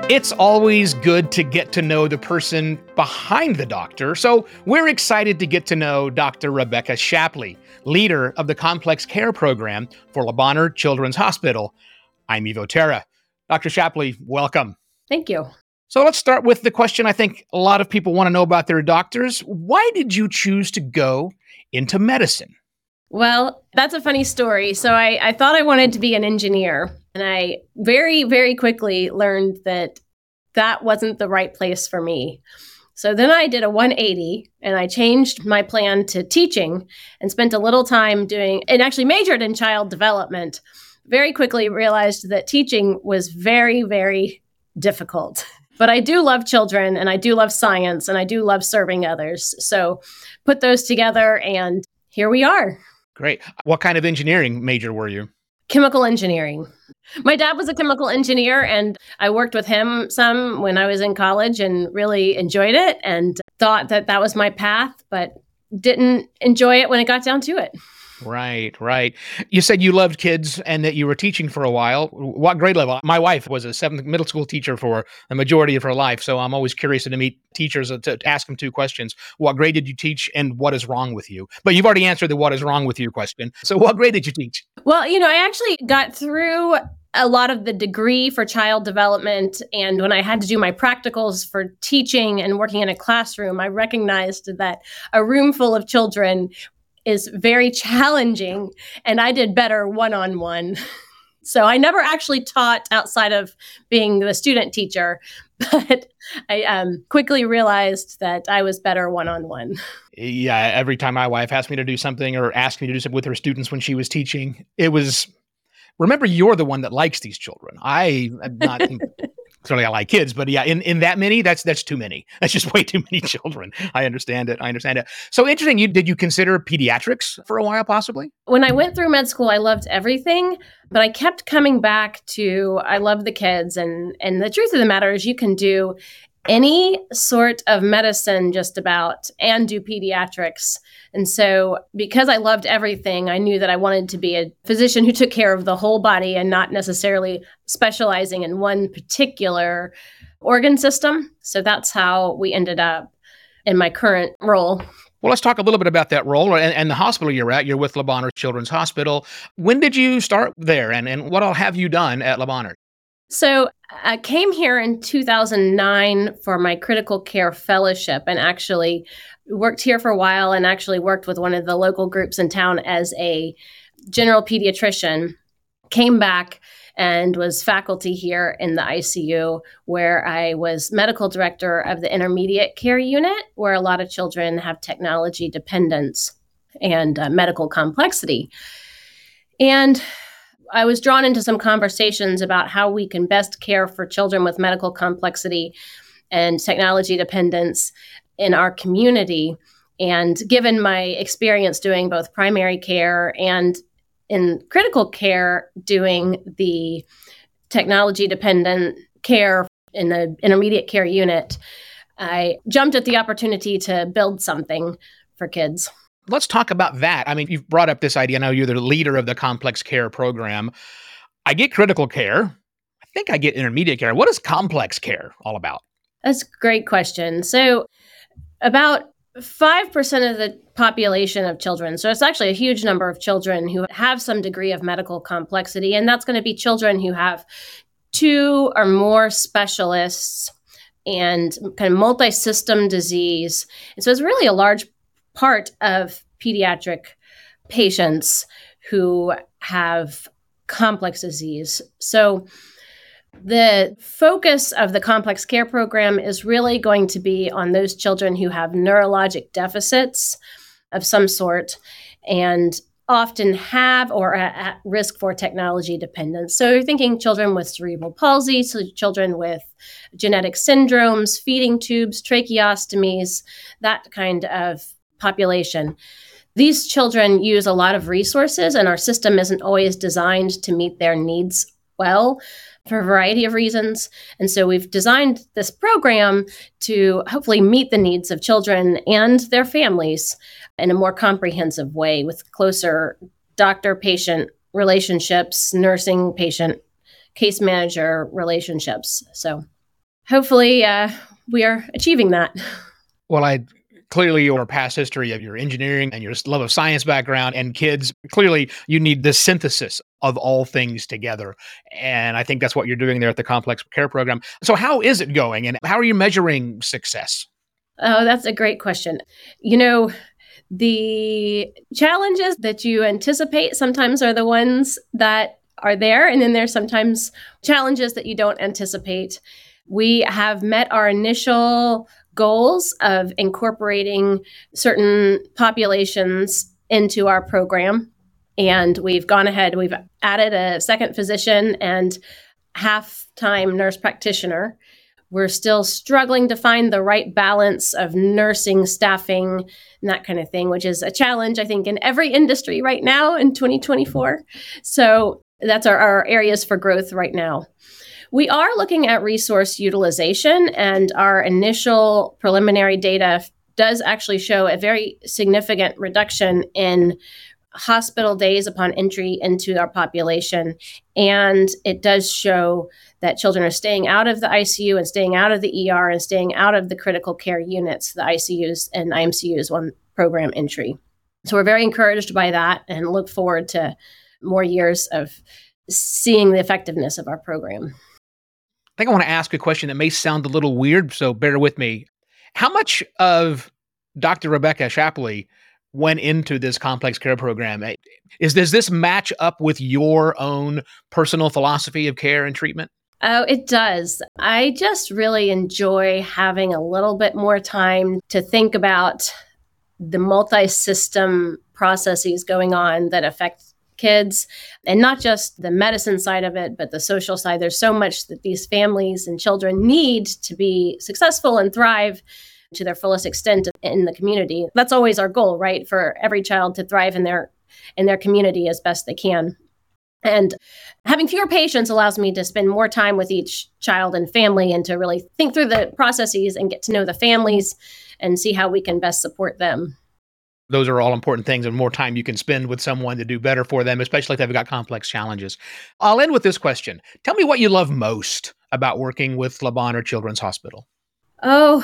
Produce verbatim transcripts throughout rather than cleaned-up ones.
It's always good to get to know the person behind the doctor, so we're excited to get to know Doctor Rebecca Shapley, leader of the Complex Care Program for Le Bonheur Children's Hospital. I'm Evo Terra. Doctor Shapley, welcome. Thank you. So let's start with the question I think a lot of people want to know about their doctors. Why did you choose to go into medicine? Well, that's a funny story. So I, I thought I wanted to be an engineer, and I very, very quickly learned that that wasn't the right place for me. So then I did a one eighty, and I changed my plan to teaching and spent a little time doing, and actually majored in child development. Very quickly realized that teaching was very, very difficult. But I do love children, and I do love science, and I do love serving others. So put those together, and here we are. Great. What kind of engineering major were you? Chemical engineering. My dad was a chemical engineer, and I worked with him some when I was in college and really enjoyed it and thought that that was my path, but didn't enjoy it when it got down to it. Right, right. You said you loved kids and that you were teaching for a while. What grade level? My wife was a seventh middle school teacher for a majority of her life, so I'm always curious to meet teachers to, to ask them two questions. What grade did you teach and what is wrong with you? But you've already answered the what is wrong with you question. So what grade did you teach? Well, you know, I actually got through a lot of the degree for child development. And when I had to do my practicals for teaching and working in a classroom, I recognized that a room full of children is very challenging, and I did better one-on-one. So I never actually taught outside of being the student teacher, but I um, quickly realized that I was better one-on-one. Yeah, every time my wife asked me to do something or asked me to do something with her students when she was teaching, it was, remember, you're the one that likes these children. I am not... Certainly I like kids, but yeah, in, in that many, that's that's too many. That's just way too many children. I understand it. I understand it. So interesting. You did you consider pediatrics for a while, possibly? When I went through med school, I loved everything, but I kept coming back to I love the kids. And and the truth of the matter is you can do any sort of medicine just about and do pediatrics. And so because I loved everything, I knew that I wanted to be a physician who took care of the whole body and not necessarily specializing in one particular organ system. So that's how we ended up in my current role. Well, let's talk a little bit about that role and, and the hospital you're at. You're with Le Bonheur Children's Hospital. When did you start there, and, and what all have you done at Le Bonheur? So I came here in two thousand nine for my critical care fellowship and actually worked here for a while and actually worked with one of the local groups in town as a general pediatrician. Came back and was faculty here in the I C U, where I was medical director of the intermediate care unit, where a lot of children have technology dependence and uh, medical complexity. And I was drawn into some conversations about how we can best care for children with medical complexity and technology dependence in our community. And given my experience doing both primary care and in critical care, doing the technology dependent care in the intermediate care unit, I jumped at the opportunity to build something for kids. Let's talk about that. I mean, you've brought up this idea. Now you're the leader of the complex care program. I get critical care. I think I get intermediate care. What is complex care all about? That's a great question. So about five percent of the population of children, so it's actually a huge number of children who have some degree of medical complexity, and that's going to be children who have two or more specialists and kind of multi-system disease. And so it's really a large part of pediatric patients who have complex disease. So the focus of the complex care program is really going to be on those children who have neurologic deficits of some sort and often have or are at risk for technology dependence. So you're thinking children with cerebral palsy, so children with genetic syndromes, feeding tubes, tracheostomies, that kind of population. These children use a lot of resources, and our system isn't always designed to meet their needs well for a variety of reasons. And so we've designed this program to hopefully meet the needs of children and their families in a more comprehensive way with closer doctor-patient relationships, nursing-patient case manager relationships. So hopefully uh, we are achieving that. Well, I clearly your past history of your engineering and your love of science background and kids, clearly you need the synthesis of all things together. And I think that's what you're doing there at the Complex Care Program. So how is it going and how are you measuring success? Oh, that's a great question. You know, the challenges that you anticipate sometimes are the ones that are there. And then there's sometimes challenges that you don't anticipate. We have met our initial goals of incorporating certain populations into our program. And we've gone ahead, we've added a second physician and half-time nurse practitioner. We're still struggling to find the right balance of nursing, staffing, and that kind of thing, which is a challenge, I think, in every industry right now in twenty twenty-four. So that's our, our areas for growth right now. We are looking at resource utilization, and our initial preliminary data does actually show a very significant reduction in hospital days upon entry into our population. And it does show that children are staying out of the I C U and staying out of the E R and staying out of the critical care units, the I C Us and I M C Us on program entry. So we're very encouraged by that and look forward to more years of seeing the effectiveness of our program. I think I want to ask a question that may sound a little weird, so bear with me. How much of Doctor Rebecca Shapley went into this complex care program? Is does this match up with your own personal philosophy of care and treatment? Oh, it does. I just really enjoy having a little bit more time to think about the multi-system processes going on that affect kids, and not just the medicine side of it, but the social side. There's so much that these families and children need to be successful and thrive to their fullest extent in the community. That's always our goal, right? For every child to thrive in their in their community as best they can. And having fewer patients allows me to spend more time with each child and family and to really think through the processes and get to know the families and see how we can best support them. Those are all important things, and more time you can spend with someone to do better for them, especially if they've got complex challenges. I'll end with this question. Tell me what you love most about working with Le Bonheur Children's Hospital. Oh,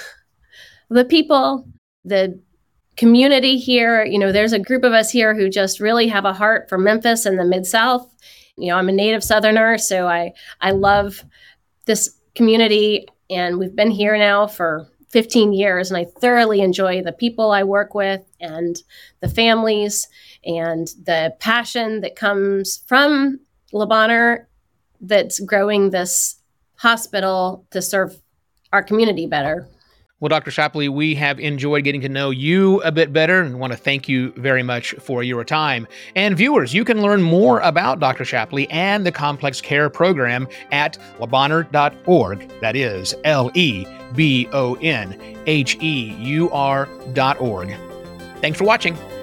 the people, the community here. You know, there's a group of us here who just really have a heart for Memphis and the Mid-South. You know, I'm a native Southerner, so I, I love this community, and we've been here now for fifteen years, and I thoroughly enjoy the people I work with and the families and the passion that comes from Le Bonheur that's growing this hospital to serve our community better. Well, Doctor Shapley, we have enjoyed getting to know you a bit better and want to thank you very much for your time. And viewers, you can learn more about Doctor Shapley and the Complex Care Program at le bonheur dot org. That is L E B O N H E U R dot org. Thanks for watching.